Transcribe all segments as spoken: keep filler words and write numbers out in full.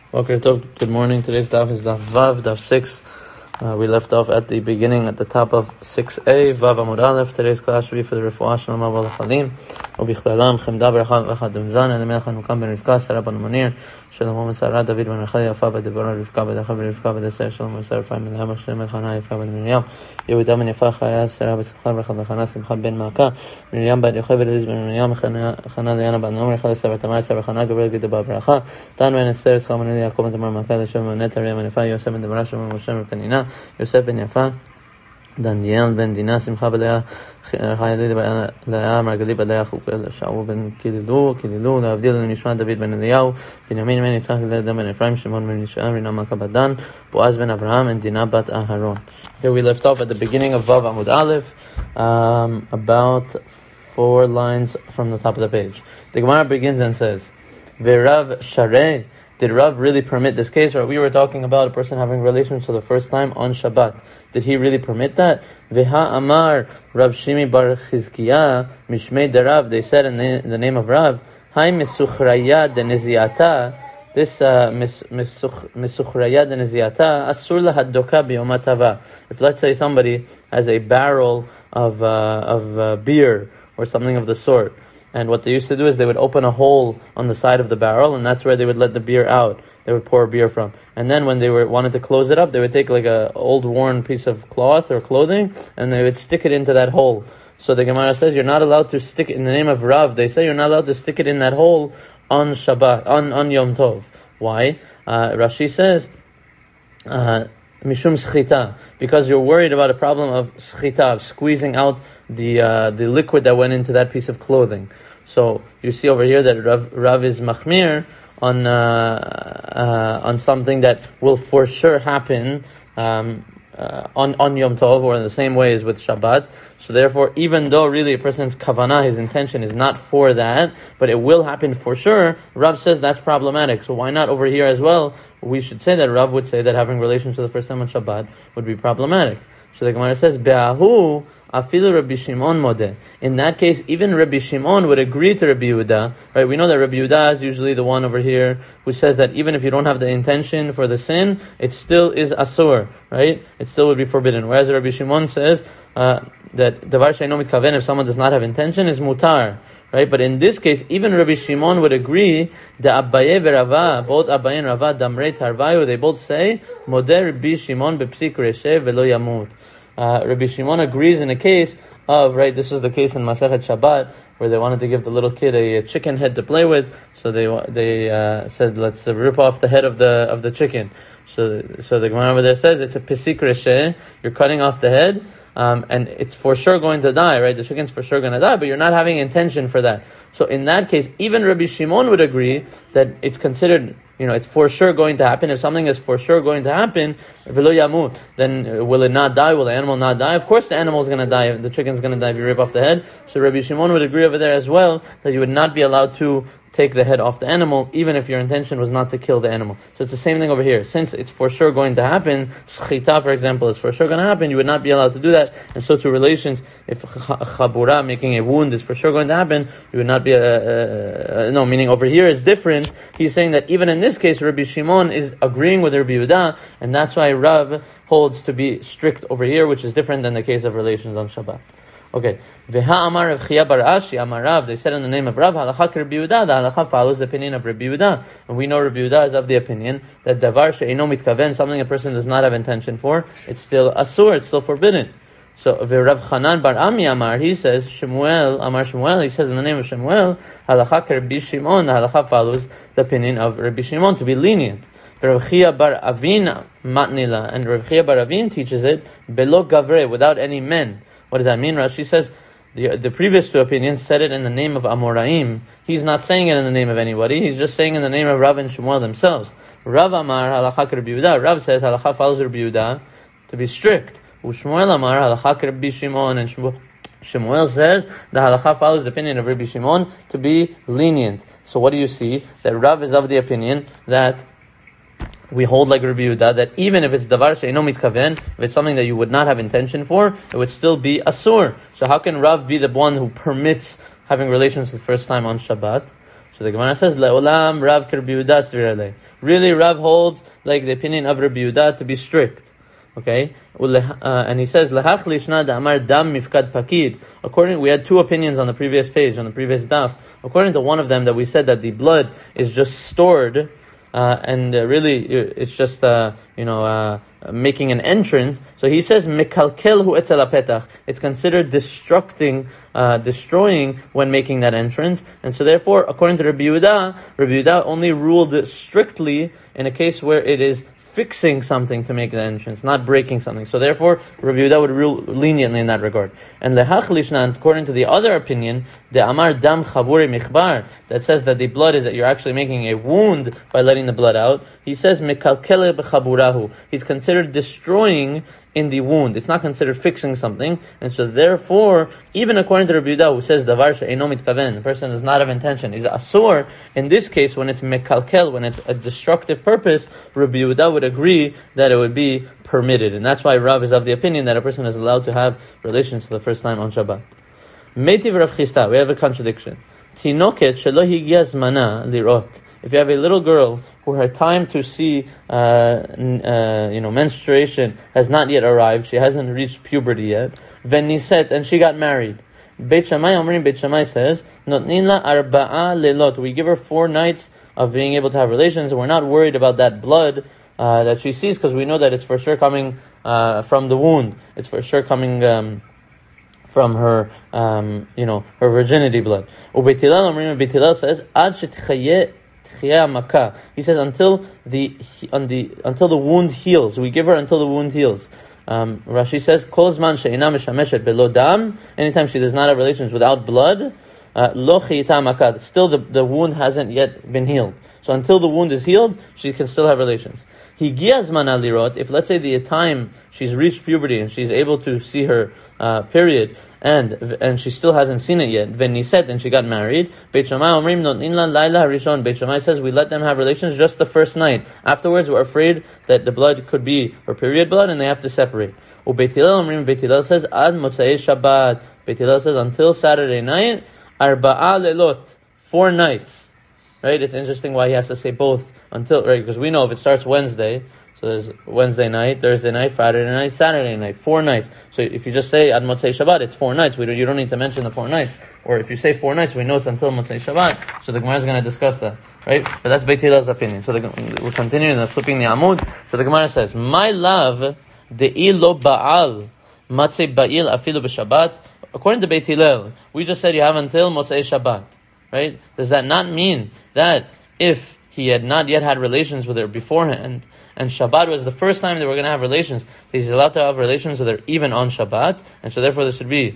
Okay, so good morning. Today's daf is daf Vav, daf six. Uh, we left off at the beginning, at the top of six A, Vav Amud Aleph. Today's class should be for the Refuah Shalom Abba L'Chalim, U'Bichlalam, Chemda Berachah V'Echad Dumzan, and the Melech HaNukam Ben Rivka, Sarah Ben Munir, Shalom Ben Sarah, David Ben Rechel, Yafa Ben Deborah, Rivka Ben Decha Ben Rivka Ben Deser, Shalom Ben Sarah, Fai Ben Lama, Shalom Ben Chana, Yafa Ben Miriam, Yehuda Ben Yafa, Chaya, Sarah Ben Tzachar, Rechel Ben Chana, Simcha Ben Maaka, Miriam Ben Yochai, Ben Eliz Ben Miriam, Chana Liana Ben Nomer, Rechel Sarah Tamar, Sarah Chana, Gabriel Gide Ben Berachah, Tan Ben Esther, Tzachar Ben Yaakov Ben Tamar Maaka, Shalom Ben Netar, Ben Yafa, Yosef Ben Deborah, Shalom Ben Moshe Ben Kanina, Yosef Ben Yafa, Daniel ben Dina, Simcha B'Leah, Chayeli B'Leah, Margali B'Leah, Chukel, Shaul ben Kililu, Kililu, Le'avdil Nishma, David ben Eliyahu, Binyamin ben Yitzchak, Le'edem ben Ephraim, Shimon ben Yisham, Rina Malka bat Dan, Boaz ben Abraham, and Dina bat Aharon. Okay, we left off at the beginning of Vav Amud Aleph, um, about four lines from the top of the page. The Gemara begins and says, Ve'Rav Shareh, did Rav really permit this case? Right, we were talking about a person having relations for the first time on Shabbat. Did he really permit that? Veha Amar Rav Shimi Bar Chizkiah Mishmei Derav. They said in the, in the name of Rav, Hai Misuchraya de Neziata. This uh, Misuchraya de Neziata Asur lahadoka biyom ha'tava. If let's say somebody has a barrel of uh, of uh, beer or something of the sort, and what they used to do is they would open a hole on the side of the barrel, and that's where they would let the beer out. They would pour beer from. And then when they were wanted to close it up, they would take like a old worn piece of cloth or clothing, and they would stick it into that hole. So the Gemara says you're not allowed to stick it in the name of Rav. They say you're not allowed to stick it in that hole on Shabbat, on, on Yom Tov. Why? Uh, Rashi says, uh, Mishum schita, because you're worried about a problem of schita, of squeezing out the uh, the liquid that went into that piece of clothing. So you see over here that Rav, Rav is machmir on uh, uh, on something that will for sure happen um, uh, on on Yom Tov, or in the same way as with Shabbat. So therefore, even though really a person's kavanah, his intention is not for that, but it will happen for sure, Rav says that's problematic. So why not over here as well? We should say that Rav would say that having relations for the first time on Shabbat would be problematic. So the Gemara says, Be'ahu afilu Rabbi Shimon modeh. In that case, even Rabbi Shimon would agree to Rabbi Yehuda. Right? We know that Rabbi Yehuda is usually the one over here who says that even if you don't have the intention for the sin, it still is asur, right? It still would be forbidden. Whereas Rabbi Shimon says uh, that davar she'eino mitkaven, if someone does not have intention, is mutar. Right, but in this case, even Rabbi Shimon would agree that Abaye ve'Rava, both Abaye and Rava, damrei tarvayu, they both say, Modeh Rabbi Shimon bepsik reshev velo yamut. Uh, Rabbi Shimon agrees in a case of, right, this was the case in Masechet Shabbat, where they wanted to give the little kid a, a chicken head to play with, so they they uh, said, let's uh, rip off the head of the of the chicken. So so the Gemara over there says, it's a pisik reshe, you're cutting off the head, Um, and it's for sure going to die, right? The chicken's for sure going to die, but you're not having intention for that. So in that case, even Rabbi Shimon would agree that it's considered, you know, it's for sure going to happen. If something is for sure going to happen, v'lo yamut, then will it not die? Will the animal not die? Of course the animal is going to die. The chicken's going to die if you rip off the head. So Rabbi Shimon would agree over there as well that you would not be allowed to take the head off the animal, even if your intention was not to kill the animal. So it's the same thing over here. Since it's for sure going to happen, schita, for example, is for sure going to happen, you would not be allowed to do that. And so to relations, if chabura, making a wound, is for sure going to happen, you would not be, uh, uh, uh, no, meaning over here is different. He's saying that even in this case, Rabbi Shimon is agreeing with Rabbi Yehuda, and that's why Rav holds to be strict over here, which is different than the case of relations on Shabbat. Okay. Veha Amar Rav Chia bar Ashi Amar Rav. They said in the name of Rav, Halacha Rabbi Yehuda. The halacha follows the opinion of Rabbi Yehuda, and we know Rabbi Yehuda is of the opinion that davar she'eino mitkaven, something a person does not have intention for, it's still asur, it's still forbidden. So Rav Chanan bar Ami Amar, he says Shemuel Amar Shemuel. He says in the name of Shemuel, Halacha Rabbi Shimon. The halacha follows the opinion of Rabbi Shimon to be lenient. Rav Chia bar Avin matnila, and Rav Chia bar Avin teaches it belo gavre, without any men. What does that mean? Rashi says the the previous two opinions said it in the name of Amoraim. He's not saying it in the name of anybody. He's just saying in the name of Rav and Shemuel themselves. Rav Amar halacha Rabbi Yehuda. Rav says halacha follows Rabbi Yehuda to be strict. Ushmuel Amar halacha Rabbi Shimon, and Shemuel says the halacha follows the opinion of Rabbi Shimon to be lenient. So what do you see? That Rav is of the opinion that we hold like Rabbi Yehuda, that even if it's davar she'eino mitkaven, if it's something that you would not have intention for, it would still be asur. So how can Rav be the one who permits having relations the first time on Shabbat? So the Gemara says, Le'olam Rav Rabbi Yehuda Svir Alei. Really, Rav holds like the opinion of Rabbi Yehuda to be strict. Okay? Uh, and he says, Lehach lishna da'amar dam mifkad pakid. According, we had two opinions on the previous page, on the previous daf. According to one of them, that we said that the blood is just stored, uh, and uh, really, it's just, uh, you know, uh, making an entrance. So he says, mekalkel hu etzel hapetach. It's considered destructing, uh, destroying when making that entrance. And so therefore, according to Rabbi Yehuda, Rabbi Yehuda only ruled strictly in a case where it is fixing something to make the entrance, not breaking something. So therefore, Rabbi Yehuda would rule leniently in that regard. And lehach lishna, according to the other opinion, the amar dam chabure michbar, that says that the blood is that you're actually making a wound by letting the blood out. He says mekalkele b'chaburahu. He's considered destroying in the wound. It's not considered fixing something. And so therefore, even according to Rabbi Yehuda, who says davar she'eino mitkaven, the person does not have intention, is asur. In this case, when it's mekalkel, when it's a destructive purpose, Rabbi Yehuda would agree that it would be permitted. And that's why Rav is of the opinion that a person is allowed to have relations for the first time on Shabbat. Meitiv Rav Chisda, we have a contradiction. Tinoket shelo higia zmana lirot. If you have a little girl who her time to see, uh, uh, you know, menstruation has not yet arrived, she hasn't reached puberty yet, veniset, and she got married. Beit Shammai, Omrim, Beit Shammai says, notnin la arba'a lelot. We give her four nights of being able to have relations, and we're not worried about that blood uh, that she sees, because we know that it's for sure coming uh, from the wound. It's for sure coming Um, from her, um, you know, her virginity blood. Ubeit Hillel, Omrim, Beit Hillel says, ad shetchayeh he says until the on the until the wound heals. We give her until the wound heals. Um, Rashi says, Kol zman she'ina meshameshet belo dam. Anytime she does not have relations without blood, lo chiyita makah. Still, the, the wound hasn't yet been healed. So until the wound is healed, she can still have relations. Higia zman alirot. If let's say the time she's reached puberty and she's able to see her uh, period, and and she still hasn't seen it yet, veniset, and she got married. Beit Shammai omrim notin la laila harishon. Beit Shammai says we let them have relations just the first night. Afterwards, we're afraid that the blood could be her period blood, and they have to separate. Ubeit Hillel omrim. Beit Hillel says ad motzei Shabbat. Beit Hillel says until Saturday night, arba'a lelot, four nights. Right? It's interesting why he has to say both until, right? Because we know if it starts Wednesday, so there's Wednesday night, Thursday night, Friday night, Saturday night, four nights. So if you just say Ad Motzei Shabbat, it's four nights. We don't, you don't need to mention the four nights. Or if you say four nights, we know it's until Motzei Shabbat. So the Gemara is going to discuss that, right? But that's Beit Hillel's opinion. So the, we're continuing, flipping the Amud. So the Gemara says, My love, de'i lo ba'al, matzei ba'il afilu b'Shabbat. According to Beit Hillel, we just said you have until Motzei Shabbat, right? Does that not mean that if he had not yet had relations with her beforehand, and Shabbat was the first time they were going to have relations, he's allowed to have relations with her even on Shabbat, and so therefore there should be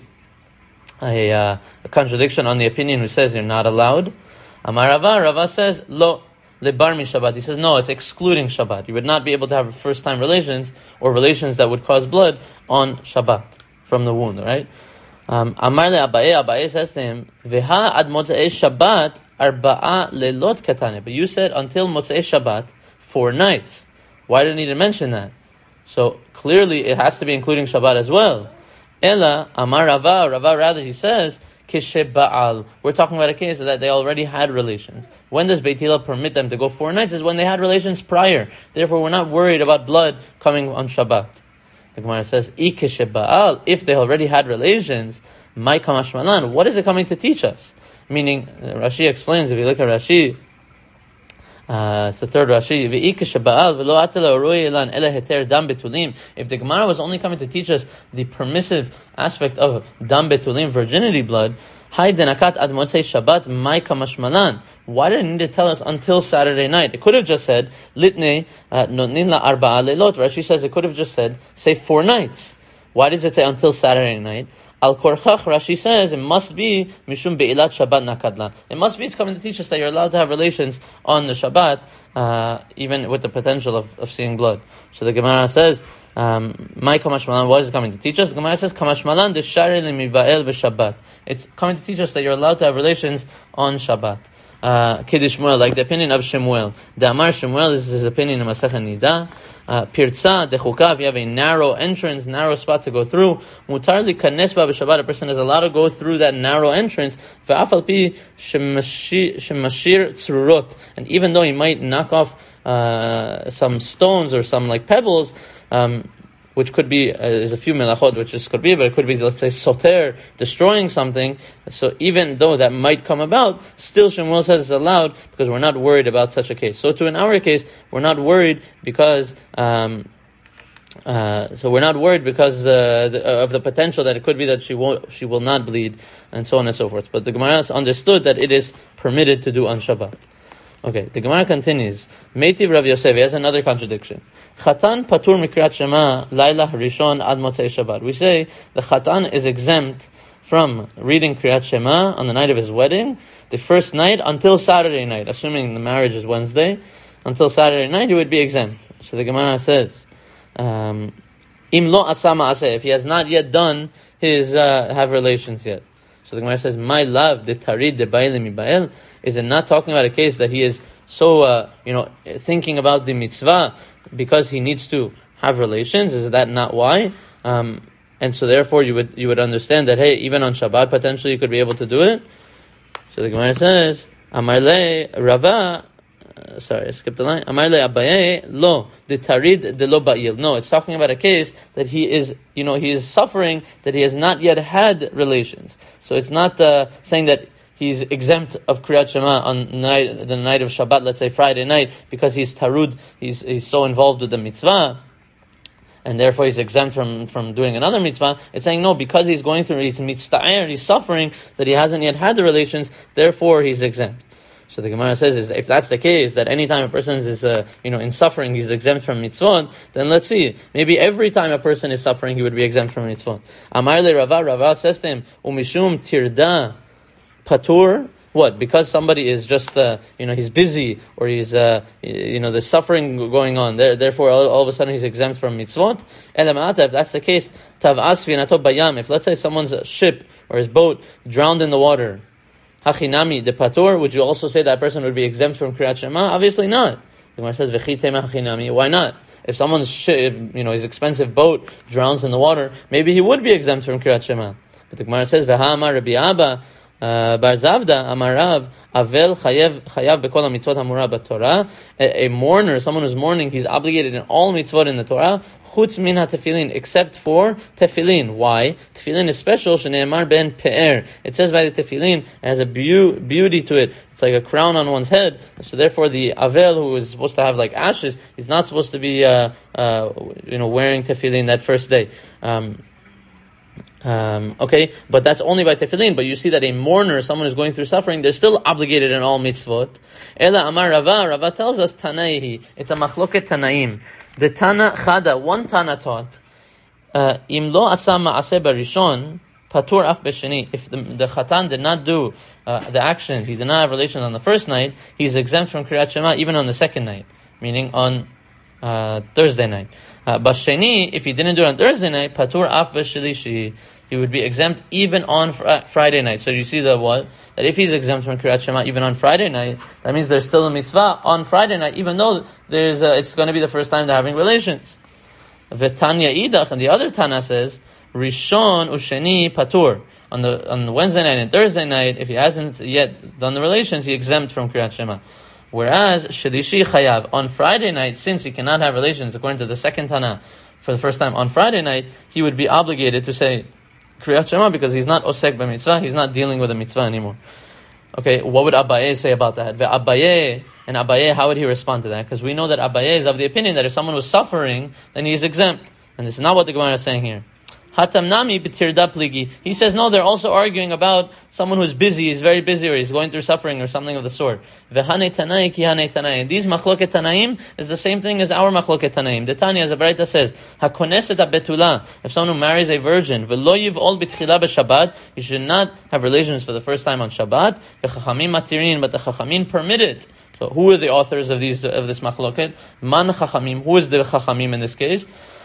a, uh, a contradiction on the opinion who says you're not allowed? Amar Rava, Rava says, Lo, lebar mi Shabbat. He says, no, it's excluding Shabbat. You would not be able to have first time relations, or relations that would cause blood on Shabbat, from the wound, right? Um, Amar le Abaye, Abaye says to him, Veha ad motzei Shabbat, arba'a lelot katane. But you said until motzei Shabbat, four nights. Why didn't he mention that? So clearly it has to be including Shabbat as well. Ela Amar Rava, Rava rather he says, Kishe Ba'al. We're talking about a case that they already had relations. When does Beit Hillel permit them to go four nights? Is when they had relations prior. Therefore we're not worried about blood coming on Shabbat. The Gemara says, I Kishe Ba'al. If they already had relations, my Kamashmalan, what is it coming to teach us? Meaning, Rashi explains, if you look at Rashi, Uh, it's the third Rashi. If the Gemara was only coming to teach us the permissive aspect of dam betulim, virginity blood, why did it need to tell us until Saturday night? It could have just said litne notnin la arba'a leilot. Rashi says it could have just said say four nights. Why does it say until Saturday night? Al Korchach, Rashi says, it must be Mishum Be'ilat Shabbat Nakadla. It must be, it's coming to teach us that you're allowed to have relations on the Shabbat, uh, even with the potential of, of seeing blood. So the Gemara says, um, My Kamashmalan, what is it coming to teach us? The Gemara says, Kamashmalan Deshare Limiba'el B'Shabbat. It's coming to teach us that you're allowed to have relations on Shabbat. uh, Kiddush Shmuel, like the opinion of Shemuel. The Amar Shemuel, this is his opinion in Masechet Nida. Pirza dechukav, you have a narrow entrance, narrow spot to go through. Mutar li kanes ba b'Shabbat, a person is allowed to go through that narrow entrance. Ve'af al pi shemashir tzrurot, and even though he might knock off uh, some stones or some like pebbles, um, which could be, uh, there's a few melachot which this could be, but it could be, let's say, soter, destroying something. So even though that might come about, still Shemuel says it's allowed because we're not worried about such a case. So to in our case, we're not worried because, um, uh, so we're not worried because uh, the, uh, of the potential that it could be that she won't, she will not bleed, and so on and so forth. But the Gemara understood that it is permitted to do on Shabbat. Okay, the Gemara continues. Meitiv Rav Yosef, he has another contradiction. Chatan patur mikriyat Shema laila rishon ad motzei Shabbat. We say the Chatan is exempt from reading Kriyat Shema on the night of his wedding, the first night until Saturday night, assuming the marriage is Wednesday, until Saturday night he would be exempt. So the Gemara says, um, Im lo asa ma'aseh, if he has not yet done his, uh, have relations yet. So the Gemara says, my love, the tarid de ba'il mi'ba'il, is it not talking about a case that he is so, uh, you know, thinking about the mitzvah because he needs to have relations? Is that not why? Um, and so therefore you would you would understand that, hey, even on Shabbat potentially you could be able to do it. So the Gemara says, Amar le Rava, uh, sorry, I skipped the line. Amar le Abaye, lo, the tarid de lo ba'il. No, it's talking about a case that he is, you know, he is suffering, that he has not yet had relations. So it's not uh, saying that he's exempt of Kriyat Shema on night, the night of Shabbat, let's say Friday night, because he's tarud, he's he's so involved with the mitzvah, and therefore he's exempt from, from doing another mitzvah. It's saying no, because he's going through, he's mitzta'er, he's suffering, that he hasn't yet had the relations, therefore he's exempt. So the Gemara says, is if that's the case, that any time a person is, uh, you know, in suffering, he's exempt from mitzvot, then let's see. Maybe every time a person is suffering, he would be exempt from mitzvot. Amar le Rava, Rava says to him, umishum tirda patur, what? Because somebody is just, uh, you know, he's busy, or he's, uh, you know, there's suffering going on, there, therefore all, all of a sudden he's exempt from mitzvot. Elamata, if that's the case, tav asvinato bayam, if let's say someone's ship or his boat drowned in the water, hachinami de patur, would you also say that person would be exempt from Kriyat Shema? Obviously not. The Gemara says, v'chitema hachinami, why not? If someone's ship, you know, his expensive boat drowns in the water, maybe he would be exempt from Kriyat Shema. But the Gemara says, v'ha'amar Rabbi Abba, Bar Zavda, Amarav, Avel Chayav Chayav Bekol HaMitzvot HaMurah BaTorah. A mourner, someone who's mourning, he's obligated in all mitzvot in the Torah, Chutz min ha-tefillin, except for tefillin. Why? Tefillin is special, Shne'emar ben Pe'er. It says by the tefillin, it has a beau- beauty to it. It's like a crown on one's head. So therefore the Avel, who is supposed to have like ashes, he's not supposed to be, uh, uh, you know, wearing tefillin that first day. Um, Um, okay, but that's only by tefillin. But you see that a mourner, someone who's going through suffering, they're still obligated in all mitzvot. Ela Amar Rava, Rava tells us Tanaihi. It's a machloket Tanaim. The Tana Chada, one Tana taught, Im lo asa ma'aseh barishon, patur af b'sheni. If the, the Chatan did not do uh, the action, he did not have relations on the first night, he's exempt from Kriyat Shema even on the second night, meaning on uh, Thursday night. Uh, Basheni, if he didn't do it on Thursday night, patur af b'shelishi, he would be exempt even on fr- Friday night. So you see the what? That if he's exempt from Kriyat Shema even on Friday night, that means there's still a mitzvah on Friday night, even though there's a, it's going to be the first time they're having relations. V'tanya idach, and the other Tana says, Rishon usheni patur. On the on the Wednesday night and Thursday night, if he hasn't yet done the relations, he's exempt from Kriyat Shema. Whereas Shelishi Chayav, on Friday night, since he cannot have relations, according to the second Tana, for the first time on Friday night, he would be obligated to say Kriyat Shema because he's not osek b'mitzvah, he's not dealing with a mitzvah anymore. Okay, what would Abaye say about that? Abaye, and Abaye, how would he respond to that? Because we know that Abaye is of the opinion that if someone was suffering, then he is exempt. And this is not what the Gemara is saying here. Hatamnami b'tirda pligi. He says, no, they're also arguing about someone who's busy, he's very busy, or he's going through suffering, or something of the sort. V'hane tanai ki hane tanai. These machloket tanaim is the same thing as our machloket tanaim. The Tanya, as the Baraita says, hakoneset ha-betula. If someone who marries a virgin, v'lo yiv'ol b'tchila b'shabbat, he should not have relations for the first time on Shabbat. V'chachamim matirin, but the chachamim permit it. So who are the authors of these of this machloket? Man chachamim. Who is the chachamim in this case?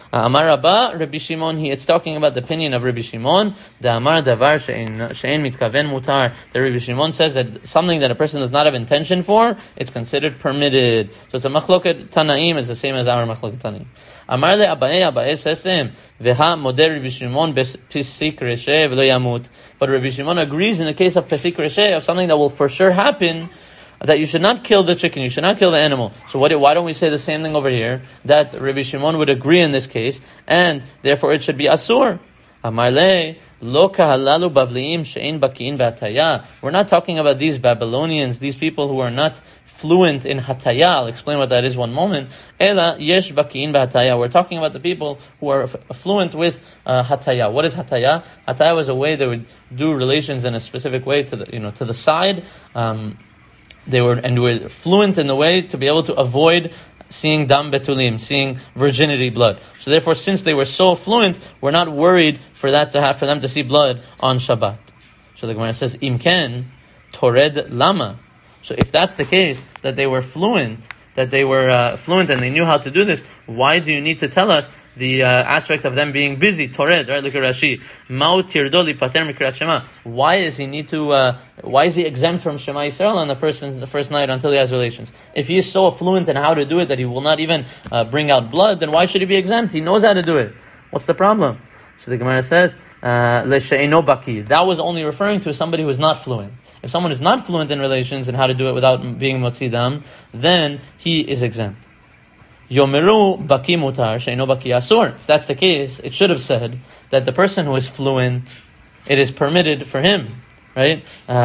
Uh, Amar Rabba, Rabbi Shimon, he, it's talking about the opinion of Rabbi Shimon. The Amar Davar She'ein Mitkaven Mutar. The Rabbi Shimon says that something that a person does not have intention for, it's considered permitted. So it's a machloket Tanaim, it's the same as our machloket Tanaim. Amar le Abaye, Abaye says to him, Veha Moder Rabbi Shimon Pesik Reshe V'lo Yamut. But Rabbi Shimon agrees in the case of Pesik Reshe, of something that will for sure happen, that you should not kill the chicken, you should not kill the animal. So what, why don't we say the same thing over here? That Rabbi Shimon would agree in this case, and therefore it should be asur. Amarle, lo kahalalu bavliim she'ein baki'in b'hataya. We're not talking about these Babylonians, these people who are not fluent in hataya. I'll explain what that is one moment. Ela yesh baki'in b'hataya. We're talking about the people who are f- fluent with uh, hataya. What is hataya? Hataya was a way they would do relations in a specific way to the, you know, to the side. Um, They were and were fluent in the way to be able to avoid seeing dam betulim, seeing virginity blood. So therefore, since they were so fluent, we're not worried for that to have for them to see blood on Shabbat. So the Gemara says, Imken tored lama. So if that's the case, that they were fluent, that they were uh, fluent and they knew how to do this, why do you need to tell us the uh, aspect of them being busy? Tored, right? Look at Rashi. Ma'u tirdo lipater mikrat Shema. Why does he need to? Uh, why is he exempt from Shema Yisrael on the first the first night until he has relations? If he is so fluent in how to do it that he will not even uh, bring out blood, then why should he be exempt? He knows how to do it. What's the problem? So the Gemara says, "Le'she'eno baki." That was only referring to somebody who is not fluent. If someone is not fluent in relations and how to do it without being motzi dam, then he is exempt. Yomeru baki mutar she'eno baki asur. If that's the case, it should have said that the person who is fluent, it is permitted for him, right?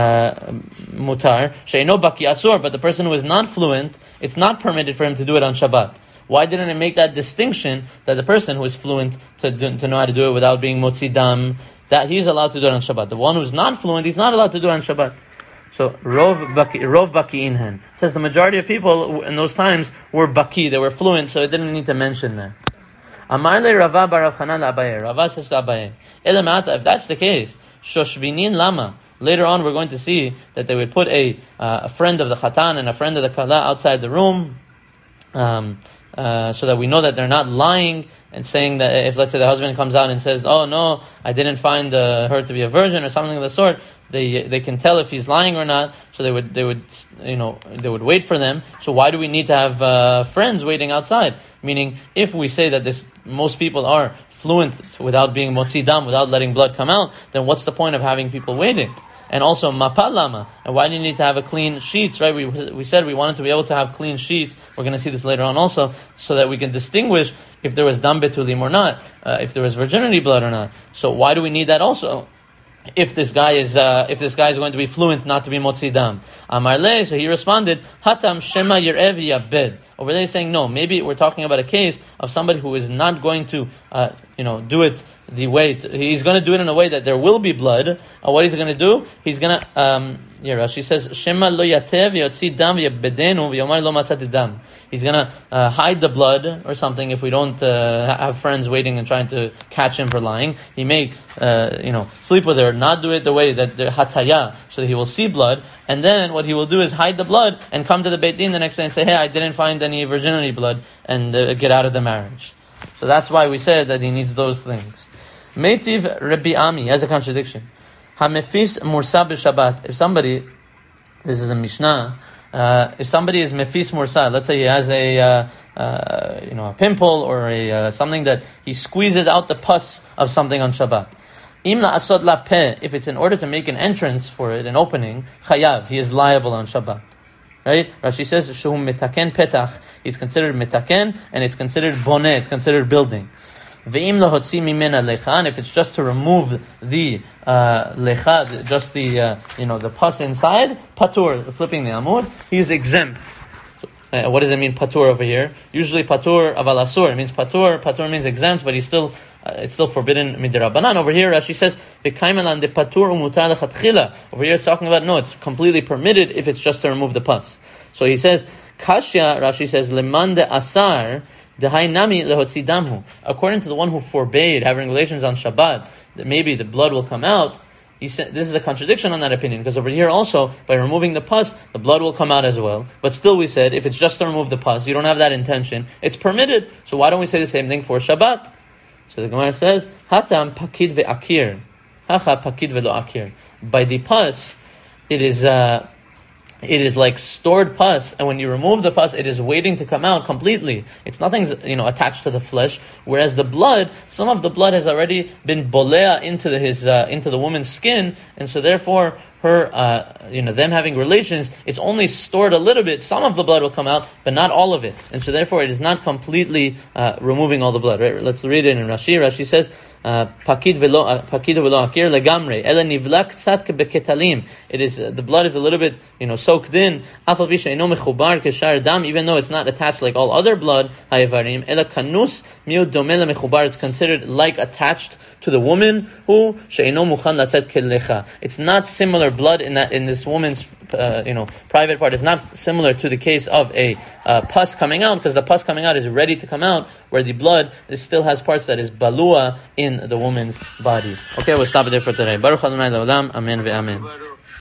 Mutar she'eno baki asur. But the person who is not fluent, it's not permitted for him to do it on Shabbat. Why didn't it make that distinction that the person who is fluent to do, to know how to do it without being motzi dam, that he's allowed to do it on Shabbat? The one who's not fluent, he's not allowed to do it on Shabbat. So, Rov Baki, Rov Baki Inhen. It says the majority of people in those times were Baki, they were fluent, so it didn't need to mention that. Amar le Rava bar Rav Chanan Abaye. Rava says to Abaye, Elamata, if that's the case, Shoshvinin Lama. Later on we're going to see that they would put a, uh, a friend of the Khatan and a friend of the Kala outside the room, um, uh, so that we know that they're not lying and saying that if, let's say, the husband comes out and says, oh no, I didn't find uh, her to be a virgin or something of the sort, they they can tell if he's lying or not. So they would they would you know they would wait for them. So why do we need to have uh, friends waiting outside? Meaning, if we say that this most people are fluent without being motzi dam, without letting blood come out, then what's the point of having people waiting? And also mapal lama. And why do you need to have a clean sheets, right? We we said we wanted to be able to have clean sheets. We're going to see this later on also, so that we can distinguish if there was dam betulim or not, uh, if there was virginity blood or not. So why do we need that also? If this guy is uh, if this guy is going to be fluent, not to be motzi dam. Amar le, so he responded, Hatam shema yirev yabed. Over there he's saying, no, maybe we're talking about a case of somebody who is not going to, uh, you know, do it the way, to, he's going to do it in a way that there will be blood. Uh, what he's going to do? He's going to, um, yeah, Rashi says, Shema lo yatev yotzi dam yabedenu v'yomar lo matzati dam. He's going to uh, hide the blood or something if we don't uh, have friends waiting and trying to catch him for lying. He may, uh, you know, sleep with her, not do it the way that the hataya, so that he will see blood. And then what he will do is hide the blood and come to the Beit Din the next day and say, hey, I didn't find any virginity blood, and uh, get out of the marriage. So that's why we said that he needs those things. Meitiv Rabbi Ami has a contradiction. Hamefis mursa b'Shabbat. If somebody, this is a Mishnah, uh, if somebody is mefis mursa, let's say he has a, uh, uh, you know, a pimple or a uh, something that he squeezes out the pus of something on Shabbat. Im la'asod la peh, if it's in order to make an entrance for it, an opening, chayav, he is liable on Shabbat. Right? Rashi says, Shuhum metaken petach, he's considered metaken, and it's considered boneh, it's considered building. Ve'im lahotzi mimena lecha, if it's just to remove the uh, lecha, just the, uh, you know, the pus inside, patur, flipping the amud, he is exempt. Uh, what does it mean, patur over here? Usually patur aval asur, it means patur, patur means exempt, but he's still, uh, it's still forbidden midirabanan. Over here, Rashi says, v'kaimelan de patur umutar lechatchila. Over here it's talking about, no, it's completely permitted if it's just to remove the pus. So he says, kashya, Rashi says, leman de asar, dehainami lehotzi damhu. According to the one who forbade having relations on Shabbat, that maybe the blood will come out, he said, this is a contradiction on that opinion, because over here also, by removing the pus, the blood will come out as well. But still we said, if it's just to remove the pus, you don't have that intention, it's permitted. So why don't we say the same thing for Shabbat? So the Gemara says, Hatam pakid ve'akir. Hacha pakid ve'lo akir. By the pus, it is uh, it is like stored pus, and when you remove the pus, it is waiting to come out completely. It's nothing's you know attached to the flesh. Whereas the blood, some of the blood has already been bolea into the his uh, into the woman's skin, and so therefore her uh, you know them having relations, it's only stored a little bit. Some of the blood will come out, but not all of it, and so therefore it is not completely uh, removing all the blood. Right? Let's read it in Rashi. Rashi says, Pakid velo pakid velo akir legamre ela nivlak tzat kebeketalim. It is uh, the blood is a little bit you know soaked in. Afal bisha eno mechubar keshar dam, even though it's not attached like all other blood. Hayevarim ela kanus miu domel mechubar. It's considered like attached to the woman who she'eno muchan latzet kelecha. It's not similar blood in that in this woman's uh, you know private part. It's not similar to the case of a uh, pus coming out, because the pus coming out is ready to come out, where the blood is, still has parts that is balua in the woman's body. Okay, we'll stop it there for today. Baruch Adonai Le'olam. Amen ve'amen.